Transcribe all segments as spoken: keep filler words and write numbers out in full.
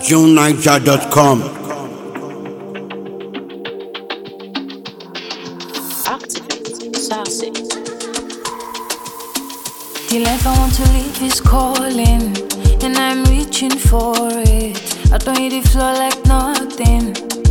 June Niger dot com. Activate, sassy. The life I want to live is calling, and I'm reaching for it. I don't hit the floor like nothing.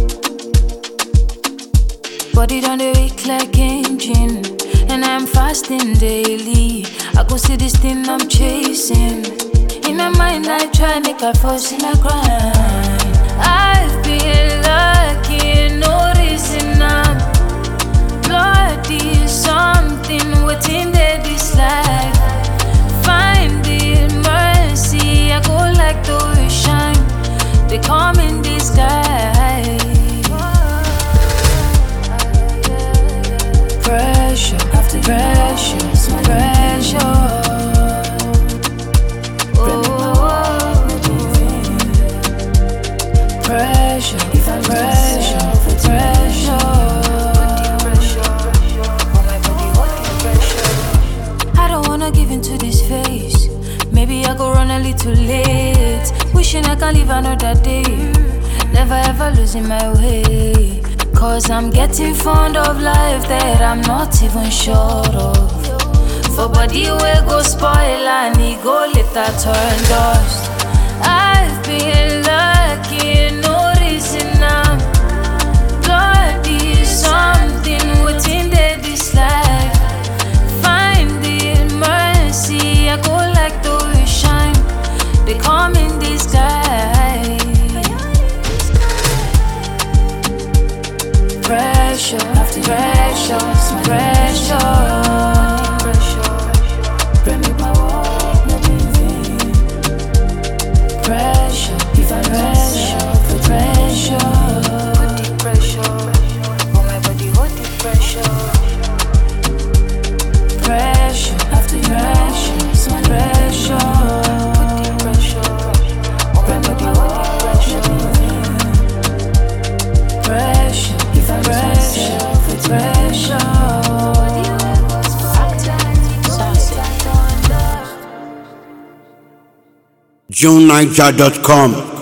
Body on the weak like engine, and I'm fasting daily. I go see this thing I'm chasing. In my mind I try make a force in a grind. I've been lucky, noticing I'm bloody. Something within there this life. Finding mercy, I go like the shine. They come in disguise. Pressure after pressure, pressure. Pressure, pressure, pressure. I don't wanna give into this phase. Maybe I go run a little late. Wishing I can live another day. Never ever losing my way. Cause I'm getting fond of life that I'm not even sure of. For body will go spoil and it go later turn dust. I've been lucky, noticing I'm bloody. Something within there this life. Finding mercy, I go like the shine. They come in disguise. Pressure after pressure, pressure. Pressure, if I pressure, for pressure. Hold the pressure, oh my body hold the pressure. Pressure, after pressure, some pressure. Hold the pressure, oh my body hold the pressure. Pressure, if I pressure, for pressure. June Niger dot com.